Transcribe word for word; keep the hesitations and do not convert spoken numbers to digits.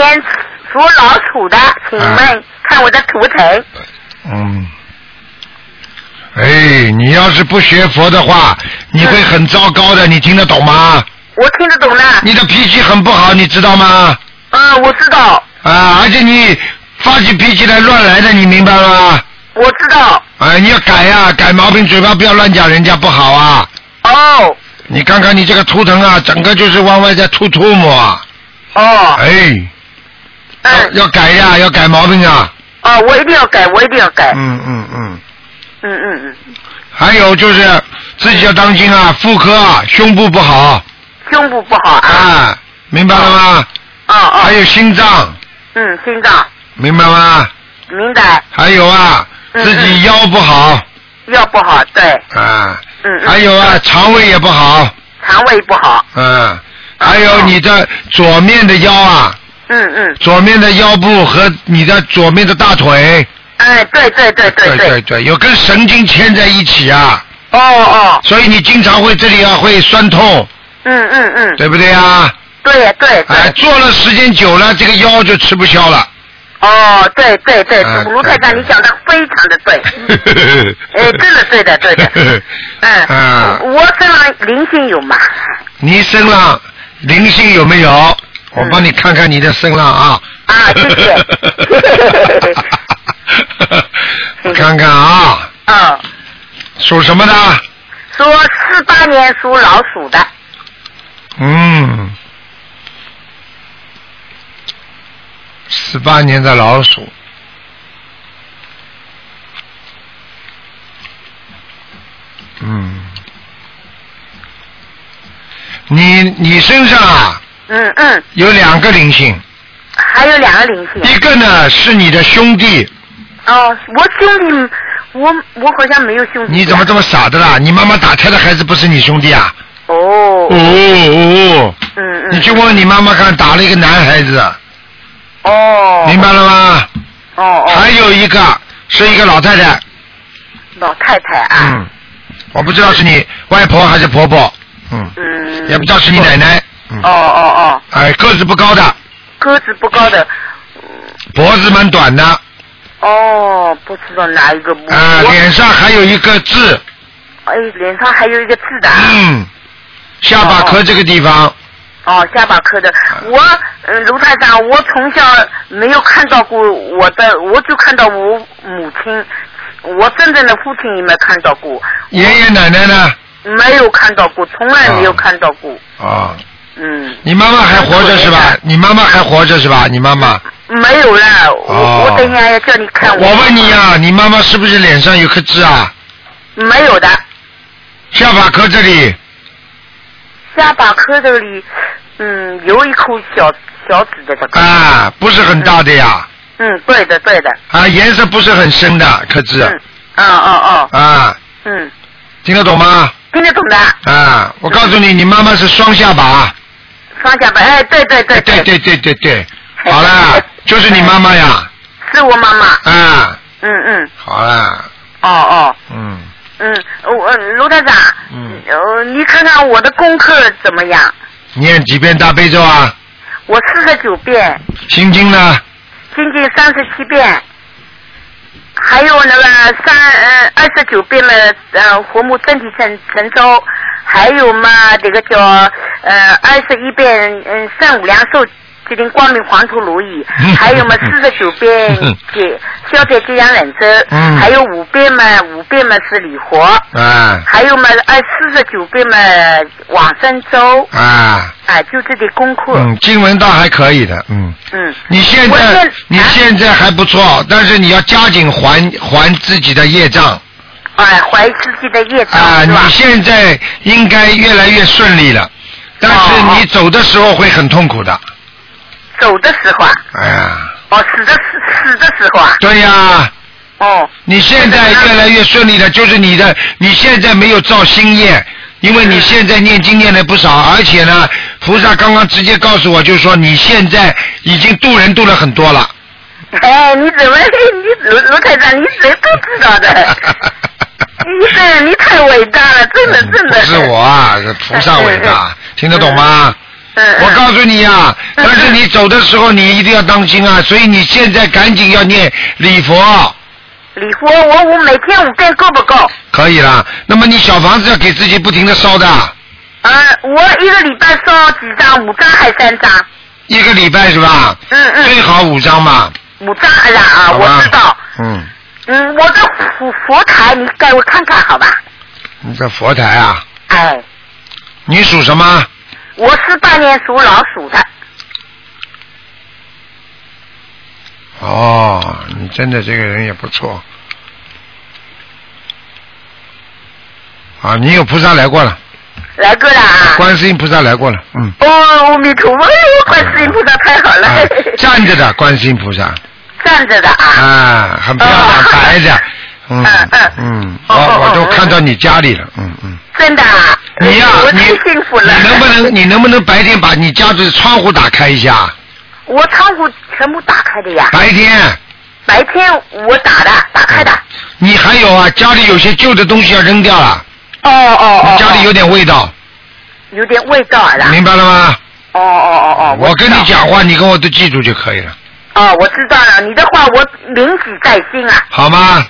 年属老鼠的，请问、啊、看我的图腾。 嗯。哎，你要是不学佛的话，你会很糟糕的，嗯、你听得懂吗？ 我听得懂的。 你的脾气很不好，你知道吗？ 嗯，我知道。 啊，而且你发起脾气来乱来的，你明白吗？ 我知道。 哎，你要改呀、啊，改毛病，嘴巴不要乱讲人家不好啊。 哦。你看看你这个图腾啊，整个就是往外在吐吐沫啊。 哦。 哎。 嗯。 要改呀、啊，要改毛病啊。 哦，我一定要改，我一定要改。 嗯嗯嗯。 嗯嗯嗯。 还有就是自己要当心啊，妇科啊，胸部不好。 胸部不好啊。 啊，明白了吗？ 哦哦。 还有心脏。 嗯，心脏。 明白吗？ 明白。 还有啊， 嗯、 自己腰不好。 腰不好，对。 啊。 嗯嗯。 还有啊，肠胃也不好。 肠胃不好。 嗯。还有你的左面的腰啊。 嗯嗯。 左面的腰部和你的左面的大腿。 哎，对对对对对对对，有根神经牵在一起啊。 哦哦。 所以你经常会这里啊会酸痛。 嗯嗯嗯。 对不对啊？ 对呀对。 哎，坐了时间久了，这个腰就吃不消了。 哦，对对对，卢台长，你讲的非常的对。哎，真的对的对的。嗯。啊。我身上灵性有吗？ 你身上灵性有没有？我帮你看看你的身上啊。 啊，谢谢。 我看看啊。 嗯。 属什么的？ 属四八年属老鼠的。 嗯。四八年的老鼠。嗯。你你身上啊？ 嗯嗯。 有两个灵性。 还有两个灵性。 一个呢是你的兄弟。 哦，我兄弟，我我好像没有兄弟。 你怎么这么傻的啦？你妈妈打胎的孩子不是你兄弟啊？ 哦。 哦哦。 嗯嗯。 你去问你妈妈看，打了一个男孩子。 哦。 明白了吗？ 哦哦。 还有一个是一个老太太。 老太太啊。 嗯。我不知道是你外婆还是婆婆。嗯。嗯。也不知道是你奶奶。 嗯。哦哦哦。 哎，个子不高的。 个子不高的。 脖子蛮短的。 哦，不知道哪一个。 啊，脸上还有一个痣。 哎，脸上还有一个痣的。 嗯。下巴颏这个地方。 哦，下巴颏的。我，嗯，卢台长，我从小没有看到过我的，我就看到我母亲，我真正的父亲也没看到过。 爷爷奶奶呢？ 没有看到过，从来没有看到过。 啊。 嗯。 你妈妈还活着是吧？你妈妈还活着是吧？你妈妈。 没有了，我我等一下要叫你看我。 我问你啊，你妈妈是不是脸上有颗痣啊？ 没有的。 下巴颏这里。 下巴颏这里，嗯，有一颗小小痣的这个。 啊，不是很大的呀。 嗯，对的对的。 啊，颜色不是很深的颗痣。 嗯。啊啊啊。 啊。 嗯。 听得懂吗？ 听得懂的。 啊，我告诉你，你妈妈是双下巴。 双下巴，哎，对对对对对对对对。好了，就是你妈妈呀。 是我妈妈。 啊。 嗯嗯。 好了。 哦哦。 嗯。 嗯，我卢台长。 嗯。 呃，你看看我的功课怎么样？ 念几遍大悲咒啊？ 我四十九遍。 心经呢？ 心经三十七遍。还有那个三呃二十九遍嘛，呃活木身体神神咒，还有嘛这个叫呃二十一遍嗯圣无量寿。吉林光明黄土如意，还有嘛四十九遍解消灾吉祥人咒，嗯、还有五遍嘛五遍嘛是礼佛，啊，还有嘛二四十九遍嘛往生咒，啊，啊就这点功课。 嗯，经文倒还可以的，嗯。嗯。你现在你现在还不错，但是你要加紧还还自己的业障。 哎，还自己的业障。 啊，你现在应该越来越顺利了，但是你走的时候会很痛苦的。 走的时候啊。 哎呀。 哦，死的死死的时候啊。 对呀。 哦。 你现在越来越顺利的，就是你的，你现在没有造新业，因为你现在念经念了不少，而且呢，菩萨刚刚直接告诉我，就是说你现在已经度人度了很多了。 哎，你怎么你卢卢台长，你谁都知道的？你这你太伟大了，真的真的。 不是我啊，是菩萨伟大，听得懂吗？ 嗯我告诉你呀、啊， 嗯但是你走的时候你一定要当心啊，所以你现在赶紧要念礼佛。 礼佛我我每天五遍够不够？ 可以了，那么你小房子要给自己不停的烧的。 嗯，我一个礼拜烧几张？五张还是三张？ 一个礼拜是吧？ 嗯嗯。 最好五张吧。 五张哎呀啊，我知道。 嗯。 嗯，我的佛佛台你给我看看好吧？ 你这佛台啊？ 哎。 你属什么？ 我四八年属老鼠的。 哦，你真的这个人也不错。啊，你有菩萨来过了。 来过了啊。 观世音菩萨来过了，嗯。 哦，阿弥陀佛，观世音菩萨太好了。 啊、站着的观世音菩萨。 站着的啊。 啊，很漂亮，哦、白的。嗯嗯嗯。 嗯，我、哦、我都看到你家里了，嗯嗯。 真的啊。 你呀、啊， 我太幸福了。 你能不能你能不能白天把你家的窗户打开一下？ 我窗户全部打开的呀。 白天。 白天我打的，打开的。 你还有啊，家里有些旧的东西要扔掉了。 哦哦哦。 家里有点味道。 有点味道啊。 明白了吗？ 哦哦哦哦。 我跟你讲话，你跟我都记住就可以了。 哦，我知道了，你的话我铭记在心啊。 好吗？